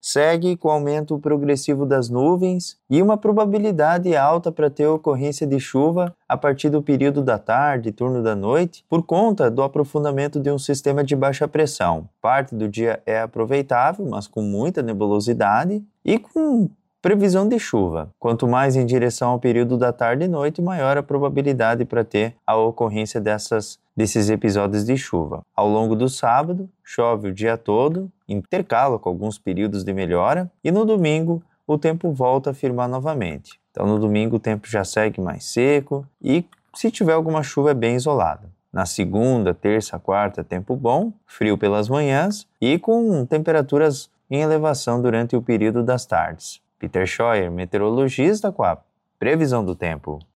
segue com aumento progressivo das nuvens e uma probabilidade alta para ter ocorrência de chuva a partir do período da tarde e turno da noite, por conta do aprofundamento de um sistema de baixa pressão. Parte do dia é aproveitável, mas com muita nebulosidade e com previsão de chuva. Quanto mais em direção ao período da tarde e noite, maior a probabilidade para ter a ocorrência desses episódios de chuva. Ao longo do sábado, chove o dia todo, intercala com alguns períodos de melhora, e no domingo o tempo volta a firmar novamente. Então no domingo o tempo já segue mais seco e, se tiver alguma chuva, é bem isolada. Na segunda, terça, quarta, tempo bom, frio pelas manhãs e com temperaturas em elevação durante o período das tardes. Peter Scheuer, meteorologista, com a previsão do tempo.